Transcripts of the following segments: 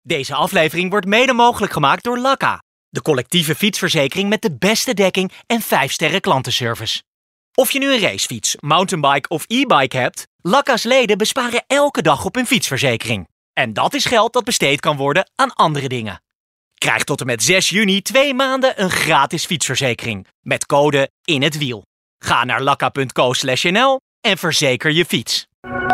Deze aflevering wordt mede mogelijk gemaakt door Lakka, de collectieve fietsverzekering met de beste dekking en 5-sterren klantenservice. Of je nu een racefiets, mountainbike of e-bike hebt, Lakka's leden besparen elke dag op hun fietsverzekering. En dat is geld dat besteed kan worden aan andere dingen. Krijg tot en met 6 juni 2 maanden een gratis fietsverzekering met code In het Wiel. Ga naar lakka.co/nl en verzeker je fiets.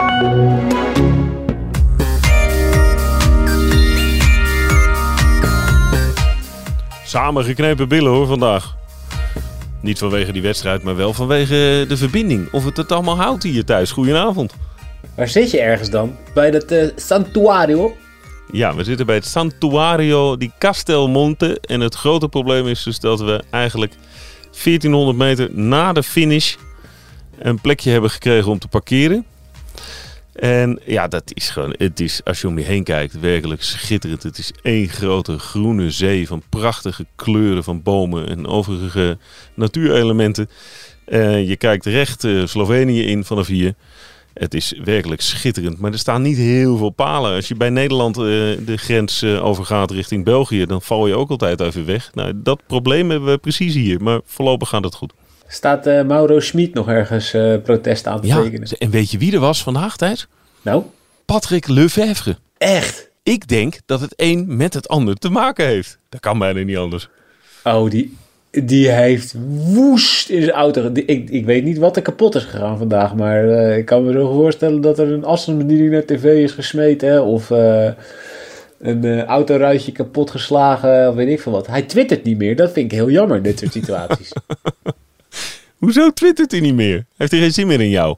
Samengeknepen billen hoor vandaag. Niet vanwege die wedstrijd, maar wel vanwege de verbinding. Of het allemaal houdt hier thuis. Goedenavond. Waar zit je ergens dan? Bij dat Santuario? Ja, we zitten bij het Santuario di Castelmonte. En het grote probleem is dus dat we eigenlijk 1400 meter na de finish een plekje hebben gekregen om te parkeren. En ja, dat is gewoon, het is, als je om je heen kijkt, werkelijk schitterend. Het is één grote groene zee van prachtige kleuren van bomen en overige natuurelementen. Je kijkt recht Slovenië in vanaf hier. Het is werkelijk schitterend, maar er staan niet heel veel palen. Als je bij Nederland de grens overgaat richting België, dan val je ook altijd even weg. Nou, dat probleem hebben we precies hier, maar voorlopig gaat het goed. Staat Mauro Schmid nog ergens protest aan te tekenen? En weet je wie er was vandaag, Thijs? Nou? Patrick Lefevre. Echt? Ik denk dat het een met het ander te maken heeft. Dat kan bijna niet anders. Oh, die heeft woest in zijn auto. Ik weet niet wat er kapot is gegaan vandaag, maar ik kan me zo voorstellen dat er een afstandsbediening naar tv is gesmeten of een autoruitje kapot geslagen of weet ik veel wat. Hij twittert niet meer. Dat vind ik heel jammer, dit soort situaties. Hoezo twittert hij niet meer? Heeft hij geen zin meer in jou?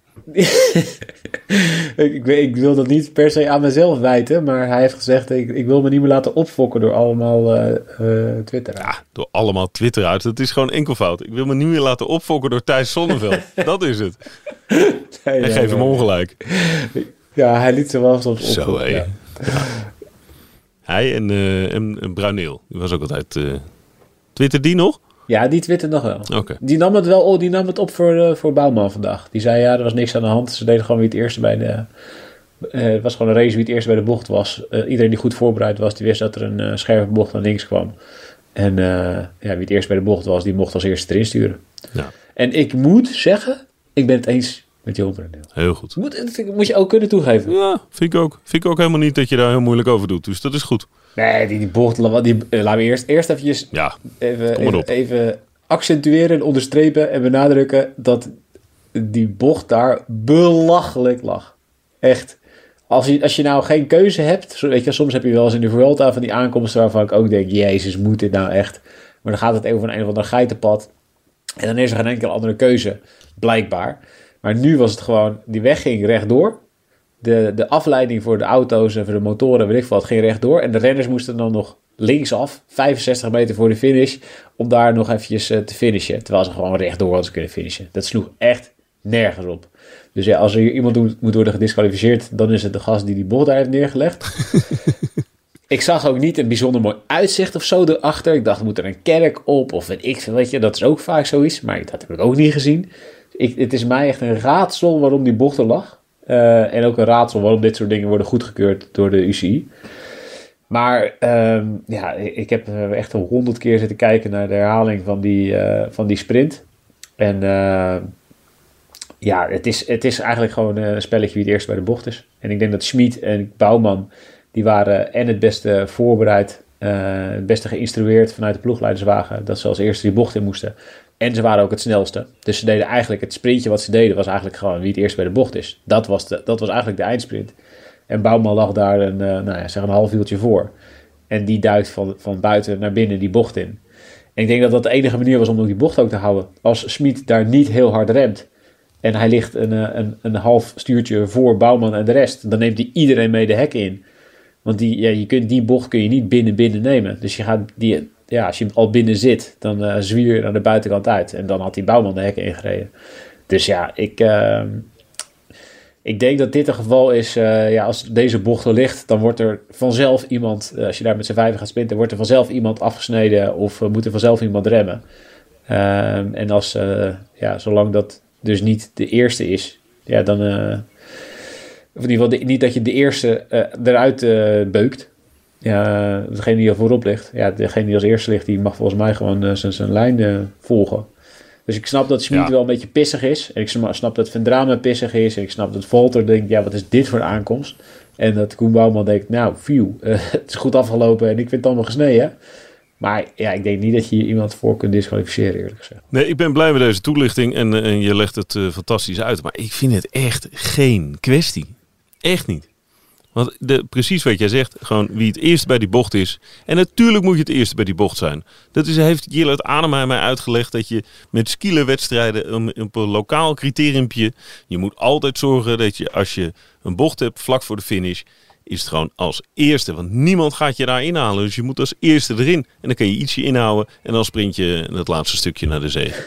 Ik wil dat niet per se aan mezelf wijten, maar hij heeft gezegd, ik wil me niet meer laten opfokken door allemaal Twitter. Ja, door allemaal Twitter uit. Dat is gewoon enkelvoud. Ik wil me niet meer laten opfokken door Thijs Sonneveld. Dat is het. Nee, en geef hem ongelijk. Ja, hij liet ze wel soms opfokken. Zo, ja. Hij en Bruineel. Die was ook altijd... Twitter die nog? Ja, die twittert nog wel. Okay. Die nam het wel die nam het op voor Bouwman vandaag. Die zei, ja, er was niks aan de hand. Ze deden gewoon wie het eerste bij de... het was gewoon een race wie het eerste bij de bocht was. Iedereen die goed voorbereid was, die wist dat er een scherpe bocht naar links kwam. En wie het eerst bij de bocht was, die mocht als eerste erin sturen. Ja. En ik moet zeggen, ik ben het eens met Jeroen Bruineel. Heel goed. Moet je ook kunnen toegeven. Ja, vind ik ook. Vind ik ook helemaal niet dat je daar heel moeilijk over doet. Dus dat is goed. Nee, die bocht, laten we eerst eventjes even accentueren en onderstrepen en benadrukken dat die bocht daar belachelijk lag. Echt. Als je nou geen keuze hebt, weet je, soms heb je wel eens in de Vuelta van die aankomsten waarvan ik ook denk, jezus, moet dit nou echt? Maar dan gaat het over een of ander geitenpad en dan is er geen enkele andere keuze, blijkbaar. Maar nu was het gewoon, die weg ging rechtdoor. De afleiding voor de auto's en voor de motoren, weet ik veel wat, ging rechtdoor. En de renners moesten dan nog linksaf, 65 meter voor de finish, om daar nog eventjes te finishen. Terwijl ze gewoon rechtdoor hadden kunnen finishen. Dat sloeg echt nergens op. Dus ja, als er hier iemand moet worden gedisqualificeerd, dan is het de gast die bocht daar heeft neergelegd. Ik zag ook niet een bijzonder mooi uitzicht of zo erachter. Ik dacht, moet er een kerk op of weet ik veel, weet je. Dat is ook vaak zoiets, maar dat heb ik ook niet gezien. Het is mij echt een raadsel waarom die bocht er lag. En ook een raadsel waarom dit soort dingen worden goedgekeurd door de UCI. Maar ik heb echt 100 keer zitten kijken naar de herhaling van die sprint. En het is eigenlijk gewoon een spelletje wie het eerst bij de bocht is. En ik denk dat Schmid en Bouwman, die waren en het beste voorbereid, het beste geïnstrueerd vanuit de ploegleiderswagen, dat ze als eerste die bocht in moesten. En ze waren ook het snelste. Dus ze deden eigenlijk het sprintje wat ze deden, was eigenlijk gewoon wie het eerst bij de bocht is. Dat was eigenlijk de eindsprint. En Bouwman lag daar een half uurtje voor. En die duikt van buiten naar binnen die bocht in. En ik denk dat dat de enige manier was om die bocht ook te houden. Als Schmid daar niet heel hard remt en hij ligt een half stuurtje voor Bouwman en de rest, dan neemt hij iedereen mee de hek in. Want die bocht kun je niet binnen nemen. Dus je gaat als je al binnen zit, dan zwier je aan de buitenkant uit. En dan had die Bouwman de hekken ingereden. Dus ja, ik denk dat dit een geval is, als deze bocht er ligt, dan wordt er vanzelf iemand, als je daar met z'n vijven gaat sprinten, wordt er vanzelf iemand afgesneden of moet er vanzelf iemand remmen. En zolang dat dus niet de eerste is, ja, dan, of in ieder geval niet dat je de eerste eruit beukt. degene die er voorop ligt, degene die als eerste ligt, die mag volgens mij gewoon zijn lijn volgen. Dus ik snap dat Schmid wel een beetje pissig is. En ik snap dat Van Drame pissig is. En ik snap dat Valter denkt, wat is dit voor een aankomst? En dat Koen Bouwman denkt, het is goed afgelopen en ik vind het allemaal gesneden. Maar ik denk niet dat je hier iemand voor kunt disqualificeren, eerlijk gezegd. Nee, ik ben blij met deze toelichting en je legt het fantastisch uit. Maar ik vind het echt geen kwestie. Echt niet. Want precies wat jij zegt, gewoon wie het eerst bij die bocht is. En natuurlijk moet je het eerste bij die bocht zijn. Heeft Jillert Adema mij uitgelegd dat je met skielerwedstrijden op een lokaal criteriumpje, je moet altijd zorgen dat je als je een bocht hebt vlak voor de finish, is het gewoon als eerste. Want niemand gaat je daar inhalen. Dus je moet als eerste erin. En dan kan je ietsje inhouden en dan sprint je het laatste stukje naar de zege.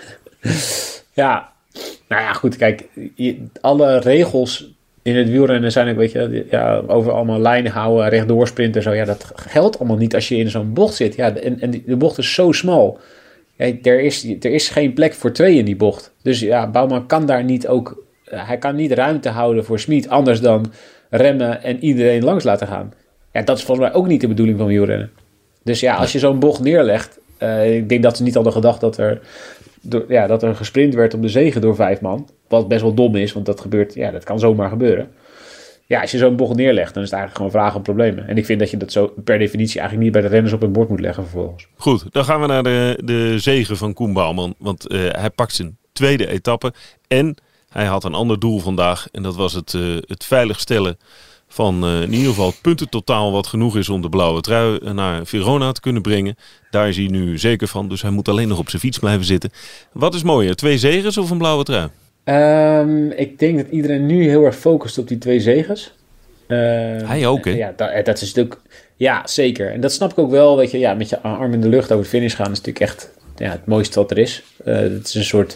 Ja, goed, kijk, alle regels in het wielrennen zijn ook, over allemaal lijnen houden, rechtdoor sprinten en zo. Ja, dat geldt allemaal niet als je in zo'n bocht zit. Ja, en de bocht is zo smal. Ja, er is geen plek voor 2 in die bocht. Dus Bouwman kan daar niet ook, hij kan niet ruimte houden voor Schmid, anders dan remmen en iedereen langs laten gaan. Ja, dat is volgens mij ook niet de bedoeling van wielrennen. Dus als je zo'n bocht neerlegt, ik denk dat ze niet hadden gedacht dat er gesprint werd op de zege door 5 man. Wat best wel dom is, want dat gebeurt, dat kan zomaar gebeuren. Ja, als je zo'n bocht neerlegt, dan is het eigenlijk gewoon vragen om problemen. En ik vind dat je dat zo per definitie eigenlijk niet bij de renners op het bord moet leggen vervolgens. Goed, dan gaan we naar de zege van Koen Bouwman. Want hij pakt zijn tweede etappe en hij had een ander doel vandaag. En dat was het veiligstellen van in ieder geval het puntentotaal wat genoeg is om de blauwe trui naar Verona te kunnen brengen. Daar is hij nu zeker van, dus hij moet alleen nog op zijn fiets blijven zitten. Wat is mooier, 2 zeges of een blauwe trui? Ik denk dat iedereen nu heel erg focust op die 2 zeges. Hij ook, hè? Ja, dat is natuurlijk... Ja, zeker. En dat snap ik ook wel. Weet je, met je arm in de lucht over de finish gaan is natuurlijk echt het mooiste wat er is. Het is een soort...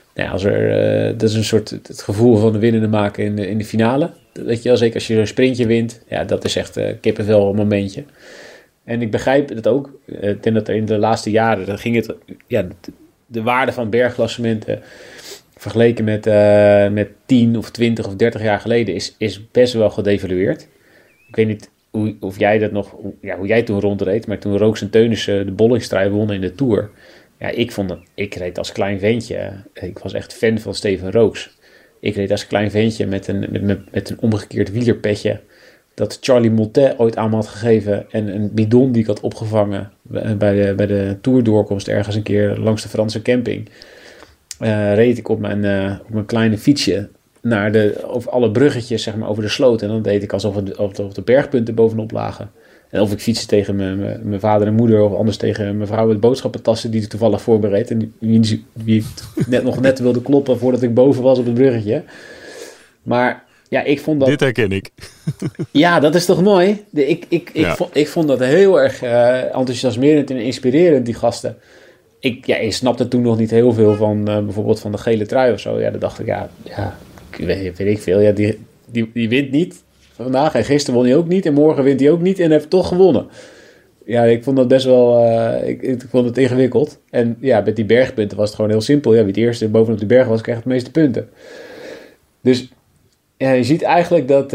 dat is een soort het gevoel van de winnende maken in de finale. Weet je wel, zeker als je een sprintje wint. Ja, dat is echt kippenvel een momentje. En ik begrijp het ook. Ik denk dat er in de laatste jaren... Dan ging het... De waarde van bergklassementen vergeleken met 10 of 20 of 30 jaar geleden is best wel gedevalueerd. Ik weet niet of jij dat nog... hoe jij toen rondreed, maar toen Rooks en Teunissen de Bollingstrui wonnen in de Tour... Ja, ik reed als klein ventje. Ik was echt fan van Steven Rooks. Ik reed als klein ventje met een omgekeerd wielerpetje dat Charlie Motet ooit aan me had gegeven en een bidon die ik had opgevangen bij de tourdoorkomst ergens een keer langs de Franse camping. Reed ik op mijn kleine fietsje over alle bruggetjes, zeg maar, over de sloot. En dan deed ik alsof de bergpunten bovenop lagen. En of ik fietste tegen mijn vader en moeder of anders tegen mijn vrouw met boodschappentassen die ik toevallig voorbereid. En wie nog net wilde kloppen voordat ik boven was op het bruggetje. Maar ja, ik vond dat... Dit herken ik. Ja, dat is toch mooi? Ik vond dat heel erg enthousiasmerend en inspirerend, die gasten. Ik snapte toen nog niet heel veel van bijvoorbeeld van de gele trui of zo. Ja, dan dacht ik, weet ik veel. Ja, die wint niet vandaag en gisteren won hij ook niet en morgen wint hij ook niet en heeft toch gewonnen. Ja, ik vond dat best wel... ik vond het ingewikkeld. En ja, met die bergpunten was het gewoon heel simpel. Ja, wie het eerste bovenop de berg was, kreeg het meeste punten. Dus ja, je ziet eigenlijk dat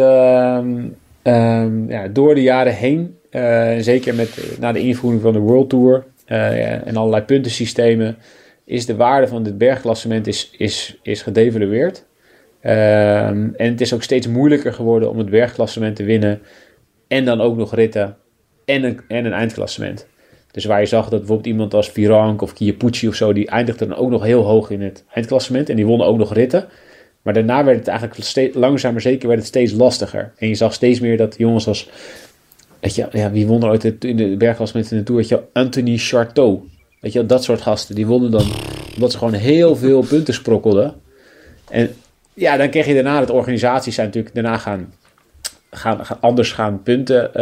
door de jaren heen, zeker na de invoering van de World Tour en allerlei puntensystemen, is de waarde van dit bergklassement is gedevalueerd. En het is ook steeds moeilijker geworden om het bergklassement te winnen en dan ook nog ritten en een eindklassement. Dus waar je zag dat bijvoorbeeld iemand als Virank of Chiappucci of zo, die eindigde dan ook nog heel hoog in het eindklassement en die wonnen ook nog ritten. Maar daarna werd het eigenlijk langzaam maar zeker werd het steeds lastiger. En je zag steeds meer dat jongens als, weet je, ja, wie won er ooit in de bergklassement in de Tour? Weet je, Anthony Charteau. Weet je, dat soort gasten, die wonnen dan omdat ze gewoon heel veel punten sprokkelden. En ja, dan kreeg je daarna dat organisaties zijn natuurlijk daarna gaan punten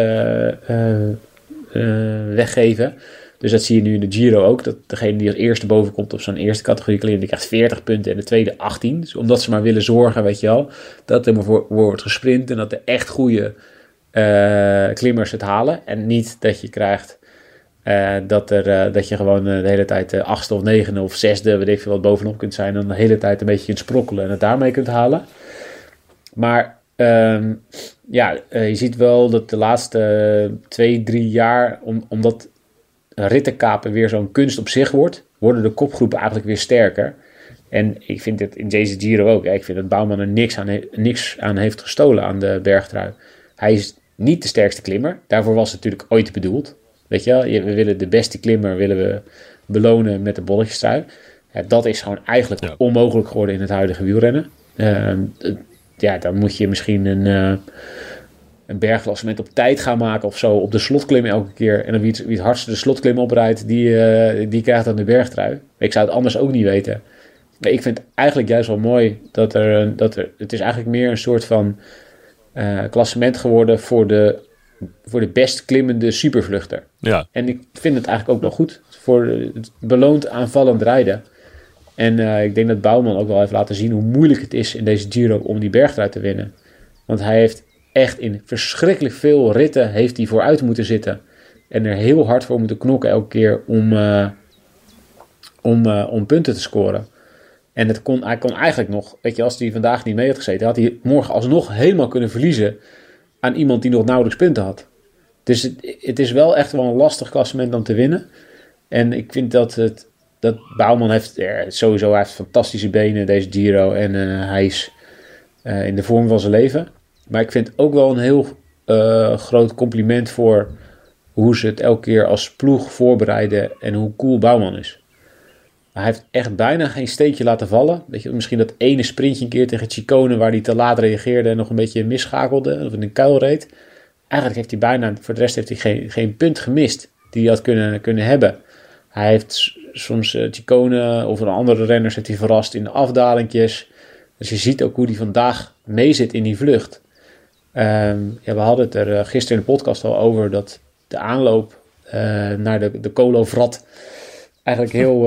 weggeven. Dus dat zie je nu in de Giro ook. Dat degene die als eerste boven komt op zo'n eerste categorie klim, die krijgt 40 punten en de tweede 18. Dus omdat ze maar willen zorgen, weet je wel, dat er wordt gesprint en dat de echt goede klimmers het halen. En niet dat je krijgt dat je gewoon de hele tijd 8e of 9e of 6e, weet ik veel wat bovenop kunt zijn. En dan de hele tijd een beetje kunt sprokkelen en het daarmee kunt halen. Maar Je ziet wel dat de laatste 2-3 jaar, omdat rittenkapen weer zo'n kunst op zich wordt, worden de kopgroepen eigenlijk weer sterker. En ik vind het in deze Giro ook. Ik vind dat Bouwman er niks aan heeft gestolen aan de bergtrui. Hij is niet de sterkste klimmer. Daarvoor was het natuurlijk ooit bedoeld. Weet je wel, we willen de beste klimmer belonen met de bolletjestrui. Ja, dat is gewoon eigenlijk onmogelijk geworden in het huidige wielrennen. Dan moet je misschien een bergklassement op tijd gaan maken of zo. Op de slotklim elke keer. En dan wie het hardste de slotklim oprijdt, die krijgt dan de bergtrui. Ik zou het anders ook niet weten. Maar ik vind het eigenlijk juist wel mooi dat er het is eigenlijk meer een soort van klassement geworden voor de best klimmende supervluchter. Ja. En ik vind het eigenlijk ook wel goed. Het beloont aanvallend rijden. En ik denk dat Bouwman ook wel heeft laten zien hoe moeilijk het is in deze Giro om die bergtrui te winnen. Want hij heeft echt in verschrikkelijk veel ritten heeft hij vooruit moeten zitten. En er heel hard voor moeten knokken elke keer om punten te scoren. En hij kon eigenlijk nog, weet je, als hij vandaag niet mee had gezeten, had hij morgen alsnog helemaal kunnen verliezen aan iemand die nog nauwelijks punten had. Dus het is wel echt wel een lastig klassement om te winnen. En ik vind dat Bouwman heeft sowieso hij heeft fantastische benen, deze Giro. En hij is in de vorm van zijn leven. Maar ik vind ook wel een heel groot compliment voor hoe ze het elke keer als ploeg voorbereiden en hoe cool Bouwman is. Hij heeft echt bijna geen steekje laten vallen. Weet je, misschien dat ene sprintje een keer tegen Ciccone waar hij te laat reageerde en nog een beetje misschakelde of in een kuil reed. Eigenlijk heeft hij bijna, voor de rest heeft hij geen punt gemist die hij had kunnen hebben. Hij heeft soms Ciccone of een andere renners heeft hij verrast in de afdalingjes. Dus je ziet ook hoe hij vandaag meezit in die vlucht. We hadden het er gisteren in de podcast al over dat de aanloop naar de Kolovrat eigenlijk heel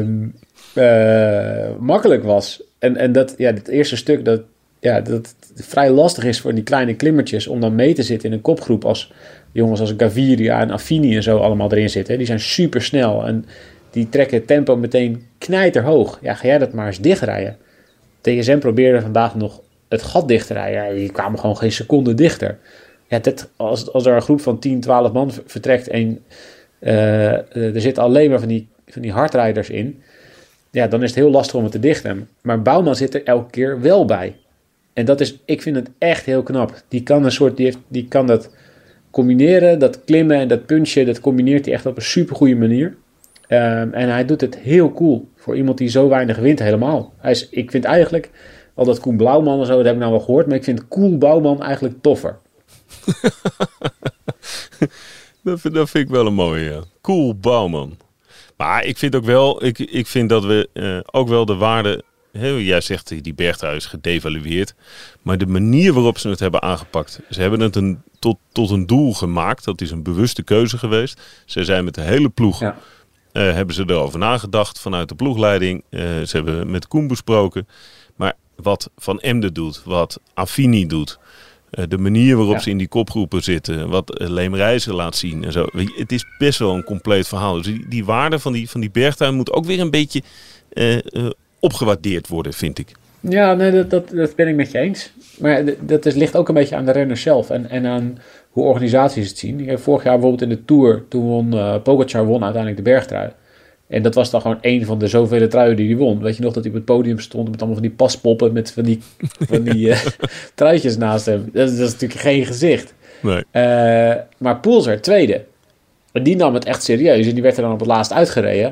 makkelijk was. En dat het eerste stuk dat het vrij lastig is voor die kleine klimmertjes om dan mee te zitten in een kopgroep als jongens als Gaviria en Affini en zo allemaal erin zitten. Die zijn super snel en die trekken het tempo meteen knijterhoog. Ja, ga jij dat maar eens dichtrijden. DSM probeerde vandaag nog het gat dicht te rijden. Ja, die kwamen gewoon geen seconde dichter. Ja, als er een groep van 10, 12 man vertrekt en er zitten alleen maar van die hardrijders in, ja, dan is het heel lastig om het te dichten. Maar Bouwman zit er elke keer wel bij. En ik vind het echt heel knap. Die kan dat combineren, dat klimmen en dat punchen, dat combineert hij echt op een supergoeie manier. En hij doet het heel cool voor iemand die zo weinig wint helemaal. Ik vind eigenlijk, al dat Koen Blauwman en zo, dat heb ik nou wel gehoord, maar ik vind Koen Bouwman eigenlijk toffer. Dat vind ik wel een mooie, ja. Koen Bouwman. Maar ik vind ook wel, ik vind dat we ook wel de waarde, jij zegt die bergtrui is gedevalueerd, maar de manier waarop ze het hebben aangepakt. Ze hebben het tot een doel gemaakt, dat is een bewuste keuze geweest. Ze zijn met de hele ploeg, hebben ze erover nagedacht vanuit de ploegleiding. Ze hebben met Koen besproken. Maar wat Van Emden doet, wat Affini doet, de manier waarop ze in die kopgroepen zitten, wat Leemreizen laat zien en zo. Het is best wel een compleet verhaal. Dus die waarde van die bergtuin moet ook weer een beetje opgewaardeerd worden, vind ik. Ja, nee, dat ben ik met je eens. Maar dat ligt ook een beetje aan de renners zelf en aan hoe organisaties het zien. Vorig jaar bijvoorbeeld in de Tour, toen Pogacar won uiteindelijk de bergtrui. En dat was dan gewoon één van de zoveel truien die hij won. Weet je nog dat hij op het podium stond met allemaal van die paspoppen met van die truitjes naast hem. Dat is natuurlijk geen gezicht. Nee. Maar Poelser, tweede. En die nam het echt serieus en die werd er dan op het laatst uitgereden.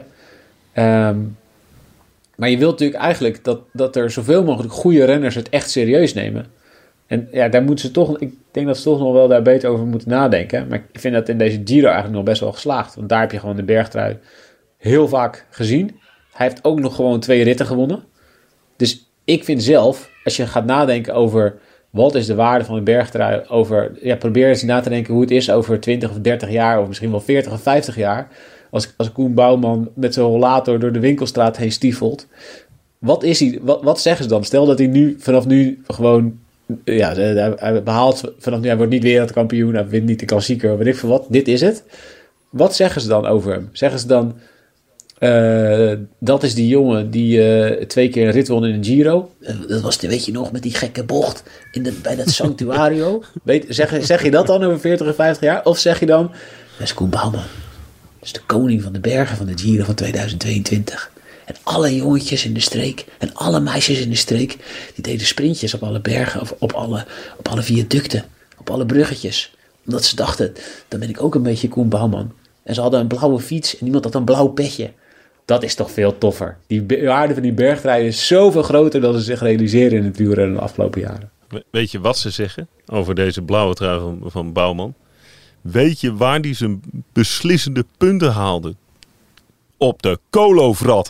Maar je wilt natuurlijk eigenlijk dat er zoveel mogelijk goede renners het echt serieus nemen. En ja, daar moeten ze toch, ik denk dat ze toch nog wel daar beter over moeten nadenken. Maar ik vind dat in deze Giro eigenlijk nog best wel geslaagd. Want daar heb je gewoon de bergtrui heel vaak gezien. Hij heeft ook nog gewoon 2 ritten gewonnen. Dus ik vind zelf, als je gaat nadenken over wat is de waarde van een bergtrui, probeer eens na te denken hoe het is over 20 of 30 jaar, of misschien wel 40 of 50 jaar. Als Koen Bouwman met zijn rollator door de winkelstraat heen stiefelt. Wat zeggen ze dan? Stel dat hij vanaf nu gewoon, hij behaalt vanaf nu, hij wordt niet wereldkampioen, hij wint niet de klassieker, weet ik veel wat. Dit is het. Wat zeggen ze dan over hem? Zeggen ze dan, Dat is die jongen die 2 keer een rit won in een Giro. Dat was, weet je nog, met die gekke bocht bij dat Santuario. Zeg je dat dan over 40 en 50 jaar? Of zeg je dan, dat is Koen Bouwman. Dat is de koning van de bergen van de Giro van 2022. En alle jongetjes in de streek en alle meisjes in de streek, die deden sprintjes op alle bergen, of op alle viaducten, op alle bruggetjes. Omdat ze dachten, dan ben ik ook een beetje Koen Bouwman. En ze hadden een blauwe fiets en iemand had een blauw petje. Dat is toch veel toffer. Die waarde van die bergrijden is zoveel groter dan ze zich realiseren in het wielrennen de afgelopen jaren. Weet je wat ze zeggen over deze blauwe trui van Bouwman? Weet je waar die zijn beslissende punten haalde? Op de Kolovrat.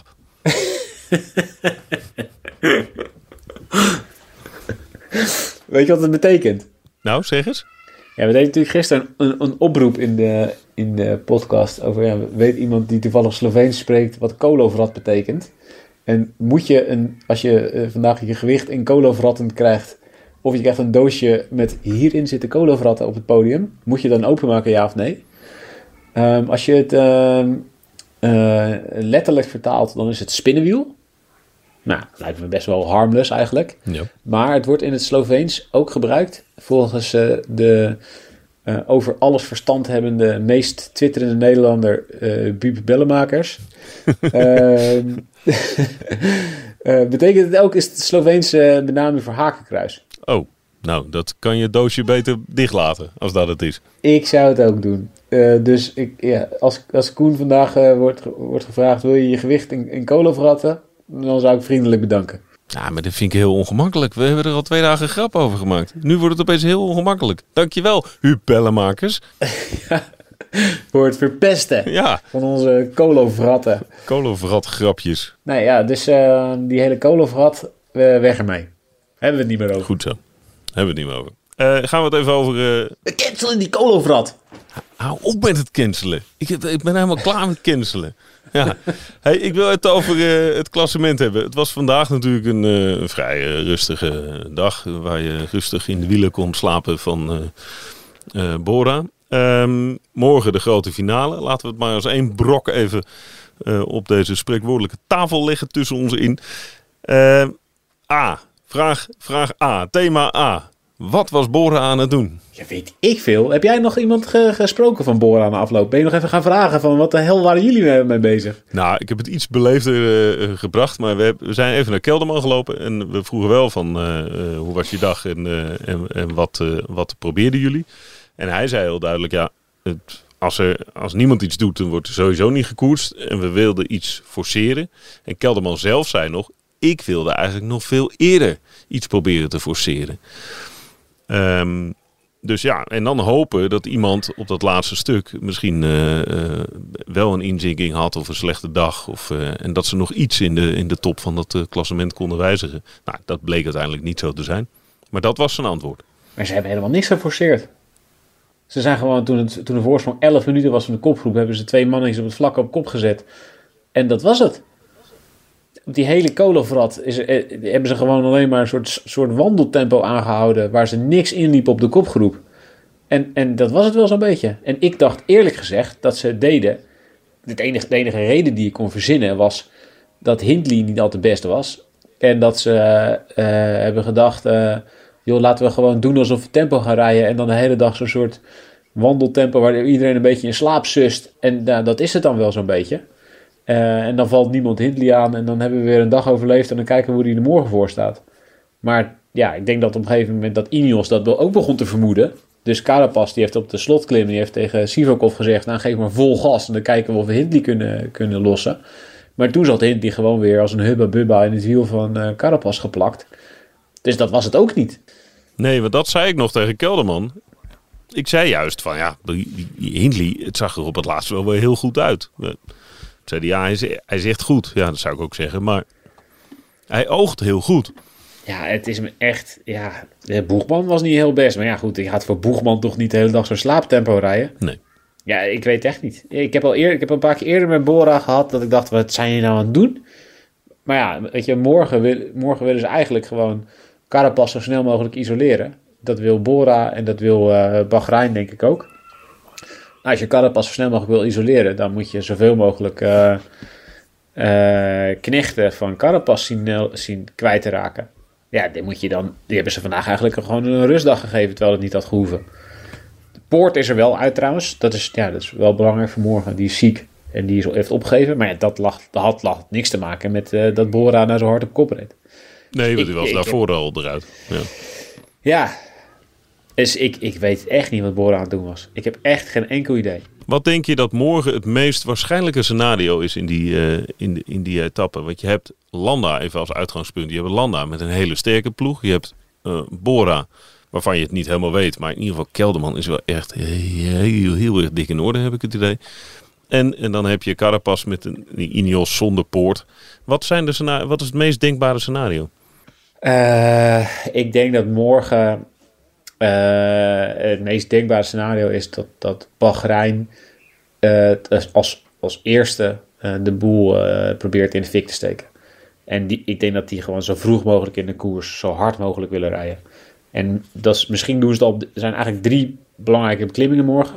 Weet je wat het betekent? Nou, zeg eens. Ja, we deden natuurlijk gisteren een oproep in de podcast over, weet iemand die toevallig Sloveens spreekt wat Kolovrat betekent? En moet je, als je vandaag je gewicht in Kolovratten krijgt, of je krijgt een doosje met hierin zitten Kolovratten op het podium, moet je dan openmaken, ja of nee? Als je het letterlijk vertaalt, dan is het spinnenwiel. Nou, lijkt me best wel harmless eigenlijk. Ja. Maar het wordt in het Sloveens ook gebruikt volgens de over alles verstand hebbende, meest twitterende Nederlander Buub Bellemakers. Betekent het ook, is het Sloveense benaming voor hakenkruis. Oh, nou, dat kan je doosje beter dichtlaten als dat het is. Ik zou het ook doen. Dus als Koen vandaag wordt gevraagd, wil je gewicht in kolenverratten? Dan zou ik vriendelijk bedanken. Ja, maar dat vind ik heel ongemakkelijk. We hebben er al 2 dagen grap over gemaakt. Nu wordt het opeens heel ongemakkelijk. Dankjewel, Huub Bellemakers. Voor het verpesten van onze kolenverratten. Kolenverrat grapjes. Nee, ja, dus die hele kolenverrat, weg ermee. Hebben we het niet meer over. Goed zo. Hebben we het niet meer over. Gaan we het even over... We cancelen die kolenverrat. Hou op met het cancelen. Ik ben helemaal klaar met cancelen. Ja. Hey, ik wil het over het klassement hebben. Het was vandaag natuurlijk een vrij rustige dag, waar je rustig in de wielen kon slapen van Bora. Morgen de grote finale. Laten we het maar als 1 brok even op deze spreekwoordelijke tafel leggen tussen ons in. Vraag A. Thema A. Wat was Bora aan het doen? Ja, weet ik veel. Heb jij nog iemand gesproken van Bora aan de afloop? Ben je nog even gaan vragen van wat de hel waren jullie mee bezig? Nou, ik heb het iets beleefder gebracht, maar we zijn even naar Kelderman gelopen en we vroegen wel van hoe was je dag en wat probeerden jullie? En hij zei heel duidelijk, als niemand iets doet, dan wordt er sowieso niet gekoerst en we wilden iets forceren. En Kelderman zelf zei nog, ik wilde eigenlijk nog veel eerder iets proberen te forceren. Dus ja, en dan hopen dat iemand op dat laatste stuk misschien wel een inzinking had of een slechte dag. En dat ze nog iets in de top van dat klassement konden wijzigen. Nou, dat bleek uiteindelijk niet zo te zijn. Maar dat was zijn antwoord. Maar ze hebben helemaal niks geforceerd. Ze zijn gewoon, toen de voorsprong 11 minuten was van de kopgroep, hebben ze 2 mannetjes op het vlak op kop gezet. En dat was het. Op die hele kolenvrat hebben ze gewoon alleen maar een soort wandeltempo aangehouden, waar ze niks inliepen op de kopgroep. En dat was het wel zo'n beetje. En ik dacht eerlijk gezegd dat ze het deden. De enige reden die ik kon verzinnen was dat Hindley niet al te best was. En dat ze hebben gedacht, laten we gewoon doen alsof we tempo gaan rijden. En dan de hele dag zo'n soort wandeltempo waar iedereen een beetje in slaap sust. En dat is het dan wel zo'n beetje. En dan valt niemand Hindley aan en dan hebben we weer een dag overleefd en dan kijken we hoe die er morgen voor staat. Maar ja, ik denk dat op een gegeven moment dat Ineos dat ook begon te vermoeden. Dus Carapaz die heeft op de slotklim, die heeft tegen Sivakov gezegd, nou geef maar vol gas en dan kijken we of we Hindley kunnen lossen. Maar toen zat Hindley gewoon weer als een hubba-bubba in het wiel van Carapaz geplakt. Dus dat was het ook niet. Nee, want dat zei ik nog tegen Kelderman. Ik zei juist van die Hindley, het zag er op het laatst wel weer heel goed uit. Zei hij is echt goed. Ja, dat zou ik ook zeggen. Maar hij oogt heel goed. Ja, het is hem echt... Ja, Boegman was niet heel best. Maar ja, goed, je gaat voor Boegman toch niet de hele dag zo'n slaaptempo rijden? Nee. Ja, ik weet echt niet. Ik heb een paar keer eerder met Bora gehad dat ik dacht, wat zijn je nou aan het doen? Maar ja, weet je, morgen willen ze eigenlijk gewoon Carapaz zo snel mogelijk isoleren. Dat wil Bora en dat wil Bahrein denk ik ook. Als je Carapaz zo snel mogelijk wil isoleren, dan moet je zoveel mogelijk knechten van Carapaz zien kwijt te raken. Ja, die hebben ze vandaag eigenlijk gewoon een rustdag gegeven, terwijl het niet had gehoeven. De Poort is er wel uit trouwens. Dat is wel belangrijk voor morgen. Die is ziek en die heeft opgegeven. Maar ja, dat had niks te maken met dat Bora nou zo hard op kop reed. Nee, want die was daarvoor al eruit. Ja, dus ik weet echt niet wat Bora aan het doen was. Ik heb echt geen enkel idee. Wat denk je dat morgen het meest waarschijnlijke scenario is in die etappe? Want je hebt Landa even als uitgangspunt. Je hebt Landa met een hele sterke ploeg. Je hebt Bora, waarvan je het niet helemaal weet. Maar in ieder geval Kelderman is wel echt heel erg dik in orde, heb ik het idee. En dan heb je Carapaz met een Ineos zonder Poort. Wat is het meest denkbare scenario? Ik denk dat morgen het meest denkbare scenario is dat Bahrein als eerste de boel probeert in de fik te steken. En ik denk dat die gewoon zo vroeg mogelijk in de koers zo hard mogelijk willen rijden. En misschien doen ze het er zijn eigenlijk 3 belangrijke beklimmingen morgen.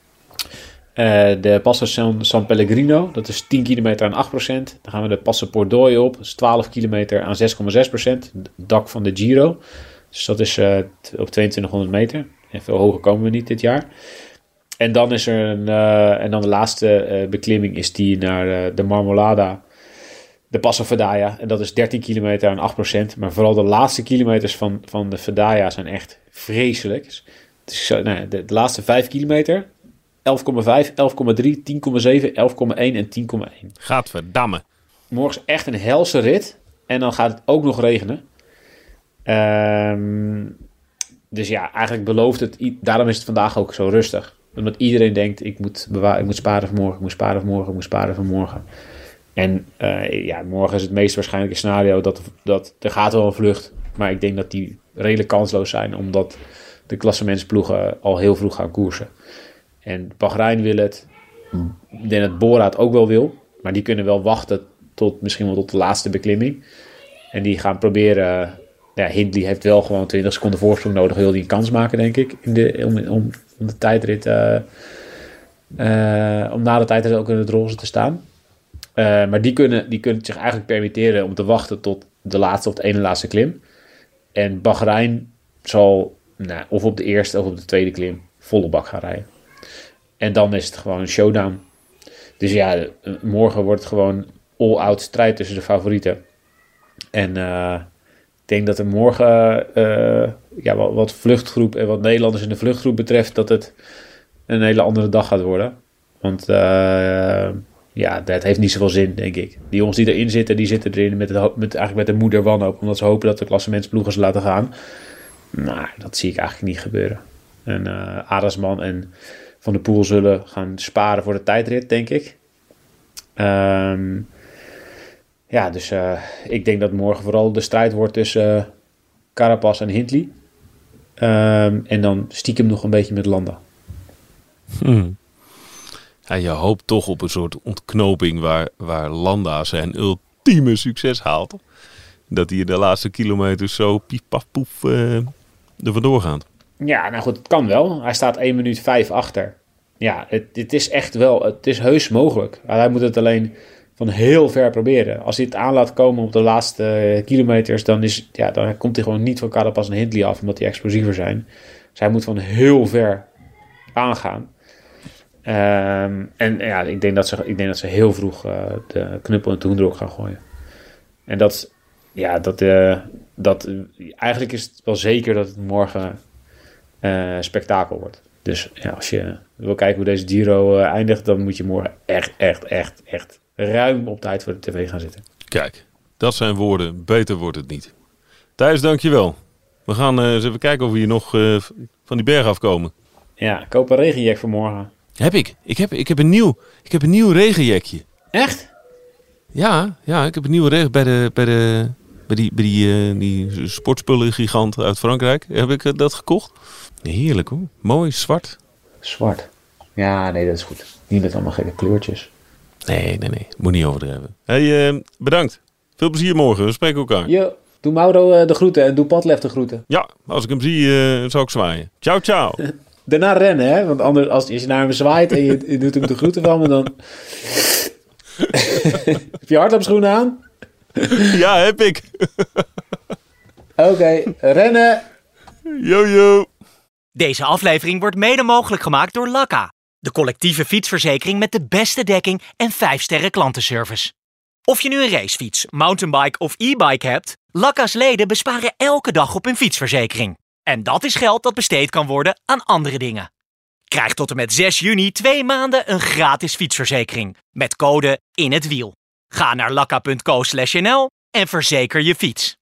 De Passo San Pellegrino, dat is 10 kilometer aan 8%. Dan gaan we de Passo Pordoi op, dat is 12 kilometer aan 6,6%. Het dak van de Giro. Dus dat is op 2200 meter. En veel hoger komen we niet dit jaar. En dan is er en dan de laatste beklimming is die naar de Marmolada, de Passo Fedaya. En dat is 13 kilometer aan 8%. Maar vooral de laatste kilometers van de Fedaya zijn echt vreselijk. Dus, de laatste 5 kilometer, 11,5, 11,3, 10,7, 11,1 en 10,1. Gadverdamme. Morgen is echt een helse rit. En dan gaat het ook nog regenen. Dus ja, eigenlijk belooft het. Daarom is het vandaag ook zo rustig. Omdat iedereen denkt, ik moet sparen voor morgen. En morgen is het meest waarschijnlijke scenario dat er gaat wel een vlucht. Maar ik denk dat die redelijk kansloos zijn. Omdat de klassementsploegen al heel vroeg gaan koersen. En Bahrein wil het. Ik denk dat Bora het ook wel wil. Maar die kunnen wel wachten misschien wel tot de laatste beklimming. En die gaan proberen. Hindley heeft wel gewoon 20 seconden voorsprong nodig. Wil hij een kans maken, denk ik. Om de tijdrit. Om na de tijdrit ook in het roze te staan. Maar die kunnen het zich eigenlijk permitteren om te wachten tot de laatste of de ene laatste klim. En Bahrein zal of op de eerste of op de tweede klim volle bak gaan rijden. En dan is het gewoon een showdown. Dus ja, morgen wordt het gewoon all-out strijd tussen de favorieten. En ik denk dat er morgen wat vluchtgroep en wat Nederlanders in de vluchtgroep betreft, dat het een hele andere dag gaat worden. Want dat heeft niet zoveel zin, denk ik. Die jongens die erin zitten, die zitten erin met de moeder wanhoop, omdat ze hopen dat de klassementsploegen ze laten gaan. Nou, dat zie ik eigenlijk niet gebeuren. En Aresman en Van der Poel zullen gaan sparen voor de tijdrit, denk ik. Dus ik denk dat morgen vooral de strijd wordt tussen Carapaz en Hindley. En dan stiekem nog een beetje met Landa. Ja, je hoopt toch op een soort ontknoping waar Landa zijn ultieme succes haalt. Dat hij de laatste kilometers zo pief paf poef er vandoor gaat. Ja, nou goed, het kan wel. Hij staat 1 minuut 5 achter. Ja, het is echt wel, het is heus mogelijk. Hij moet het alleen van heel ver proberen. Als hij het aan laat komen op de laatste kilometers, dan komt hij gewoon niet van Carapaz en Hindley af, omdat die explosiever zijn. Dus hij moet van heel ver aangaan. Ik denk dat ze heel vroeg de knuppel in de hoendrok gaan gooien. En eigenlijk is het wel zeker dat het morgen spektakel wordt. Dus ja, als je wil kijken hoe deze Giro eindigt, dan moet je morgen echt ruim op tijd voor de tv gaan zitten. Kijk, dat zijn woorden. Beter wordt het niet. Thijs, dankjewel. We gaan eens even kijken of we hier nog van die berg afkomen. Ja, koop een regenjack voor morgen. Heb ik. Ik heb een nieuw regenjekje. Echt? Ja, ik heb een nieuwe bij die sportspullen-gigant uit Frankrijk. Heb ik dat gekocht. Heerlijk hoor. Mooi, zwart. Zwart. Ja, nee, dat is goed. Niet met allemaal gekke kleurtjes. Nee. Moet niet overdrijven. Hey, bedankt. Veel plezier morgen. We spreken elkaar. Yo, doe Mauro de groeten en doe Padlef de groeten. Ja, als ik hem zie, zal ik zwaaien. Ciao. Daarna rennen, hè? Want anders, als je naar hem zwaait en je doet hem de groeten van me, dan Heb je hardloopschoenen aan? Ja, heb ik. Oké, rennen. Yo. Deze aflevering wordt mede mogelijk gemaakt door Lakka, de collectieve fietsverzekering met de beste dekking en 5-sterren klantenservice. Of je nu een racefiets, mountainbike of e-bike hebt, Lakka's leden besparen elke dag op hun fietsverzekering. En dat is geld dat besteed kan worden aan andere dingen. Krijg tot en met 6 juni 2 maanden een gratis fietsverzekering met code IN HET WIEL. Ga naar lakka.co/nl en verzeker je fiets.